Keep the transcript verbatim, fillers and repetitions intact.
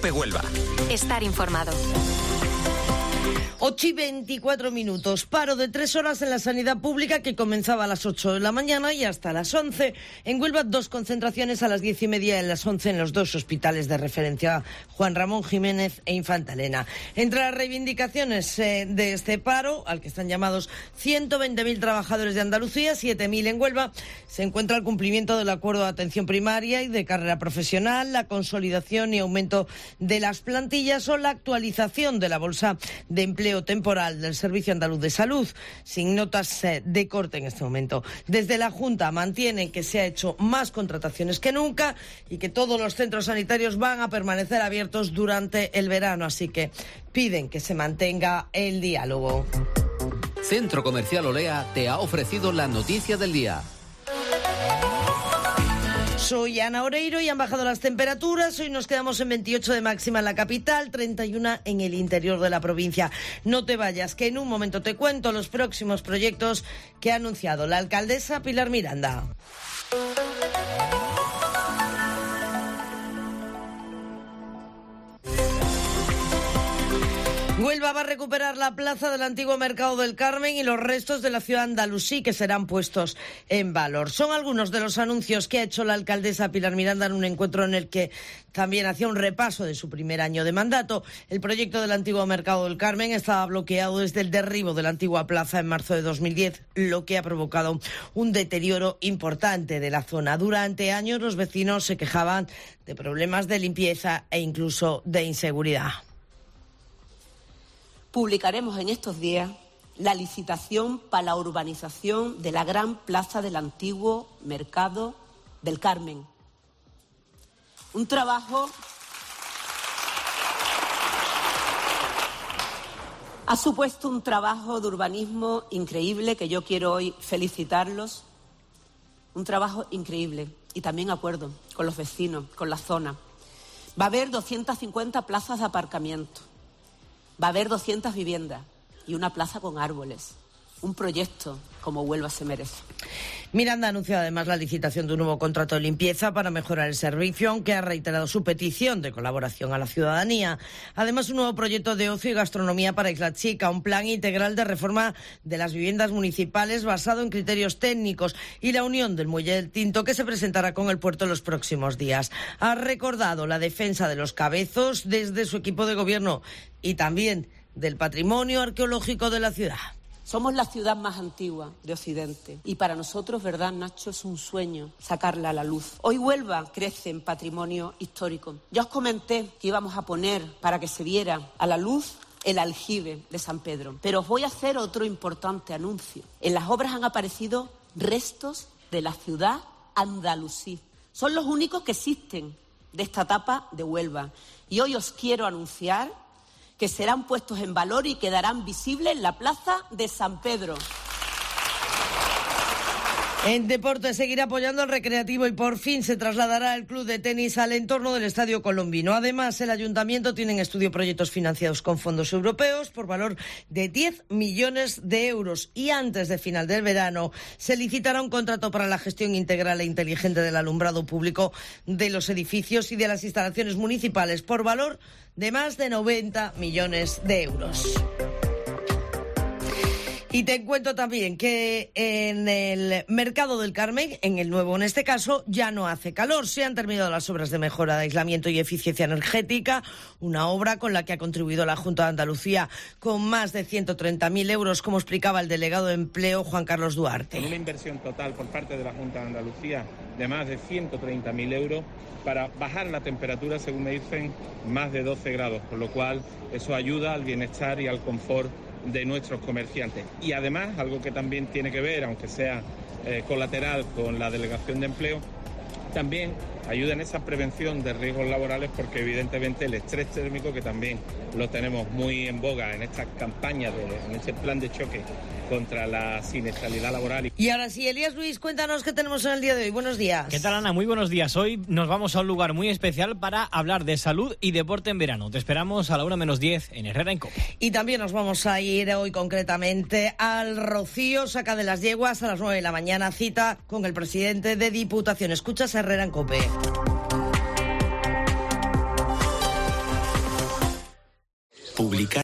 COPE Huelva. Estar informado. ocho y veinticuatro minutos. Paro de tres horas en la sanidad pública que comenzaba a las ocho de la mañana y hasta las once. En Huelva, dos concentraciones a las diez y media y a las once en los dos hospitales de referencia, Juan Ramón Jiménez e Infanta Elena. Entre las reivindicaciones eh, de este paro, al que están llamados ciento veinte mil trabajadores de Andalucía, siete mil en Huelva, se encuentra el cumplimiento del acuerdo de atención primaria y de carrera profesional, la consolidación y aumento de las plantillas o la actualización de la bolsa de empleo temporal del Servicio Andaluz de Salud, sin notas eh, de corte en este momento. Desde la Junta mantienen que se ha hecho más contrataciones que nunca y que todos los centros sanitarios van a permanecer abiertos durante el verano, así que piden que se mantenga el diálogo. Centro Comercial Olea te ha ofrecido la noticia del día. Soy Ana Oreiro y han bajado las temperaturas. Hoy nos quedamos en veintiocho de máxima en la capital, treinta y uno en el interior de la provincia. No te vayas, que en un momento te cuento los próximos proyectos que ha anunciado la alcaldesa Pilar Miranda. Huelva va a recuperar la plaza del antiguo Mercado del Carmen y los restos de la ciudad andalusí que serán puestos en valor. Son algunos de los anuncios que ha hecho la alcaldesa Pilar Miranda en un encuentro en el que también hacía un repaso de su primer año de mandato. El proyecto del antiguo Mercado del Carmen estaba bloqueado desde el derribo de la antigua plaza en marzo de dos mil diez, lo que ha provocado un deterioro importante de la zona. Durante años los vecinos se quejaban de problemas de limpieza e incluso de inseguridad. Publicaremos en estos días la licitación para la urbanización de la gran plaza del antiguo Mercado del Carmen. Un trabajo ha supuesto un trabajo de urbanismo increíble, que yo quiero hoy felicitarlos. Un trabajo increíble y también acuerdo con los vecinos, con la zona. Va a haber doscientas cincuenta plazas de aparcamiento. Va a haber doscientas viviendas y una plaza con árboles. Un proyecto como Huelva se merece. Miranda ha anunciado además la licitación de un nuevo contrato de limpieza para mejorar el servicio, aunque ha reiterado su petición de colaboración a la ciudadanía. Además, un nuevo proyecto de ocio y gastronomía para Isla Chica, un plan integral de reforma de las viviendas municipales basado en criterios técnicos y la unión del Muelle del Tinto, que se presentará con el puerto en los próximos días. Ha recordado la defensa de los cabezos desde su equipo de gobierno y también del patrimonio arqueológico de la ciudad. Somos la ciudad más antigua de Occidente y para nosotros, ¿verdad, Nacho? Es un sueño sacarla a la luz. Hoy Huelva crece en patrimonio histórico. Ya os comenté que íbamos a poner, para que se viera a la luz, el aljibe de San Pedro. Pero os voy a hacer otro importante anuncio. En las obras han aparecido restos de la ciudad andalusí. Son los únicos que existen de esta etapa de Huelva. Y hoy os quiero anunciar que serán puestos en valor y quedarán visibles en la plaza de San Pedro. En deporte seguirá apoyando al Recreativo y por fin se trasladará el club de tenis al entorno del Estadio Colombino. Además, el Ayuntamiento tiene en estudio proyectos financiados con fondos europeos por valor de diez millones de euros. Y antes de final del verano se licitará un contrato para la gestión integral e inteligente del alumbrado público de los edificios y de las instalaciones municipales por valor de más de noventa millones de euros. Y te cuento también que en el Mercado del Carmen, en el nuevo en este caso, ya no hace calor. Se han terminado las obras de mejora de aislamiento y eficiencia energética, una obra con la que ha contribuido la Junta de Andalucía con más de ciento treinta mil euros, como explicaba el delegado de Empleo, Juan Carlos Duarte. Con una inversión total por parte de la Junta de Andalucía de más de ciento treinta mil euros para bajar la temperatura, según me dicen, más de doce grados, por lo cual eso ayuda al bienestar y al confort de nuestros comerciantes. Y además, algo que también tiene que ver, aunque sea eh, colateral con la Delegación de Empleo, también ayuda en esa prevención de riesgos laborales, porque evidentemente el estrés térmico, que también lo tenemos muy en boga en esta campaña, de, en este plan de choque contra la siniestralidad laboral. Y ahora sí, Elías Luis, cuéntanos qué tenemos en el día de hoy. Buenos días. ¿Qué tal, Ana? Muy buenos días. Hoy nos vamos a un lugar muy especial para hablar de salud y deporte en verano. Te esperamos a la una menos diez en Herrera en Cope. Y también nos vamos a ir hoy concretamente al Rocío, Saca de las Yeguas, a las nueve de la mañana, cita con el presidente de Diputación. Escuchas a Herrera en Cope. pública.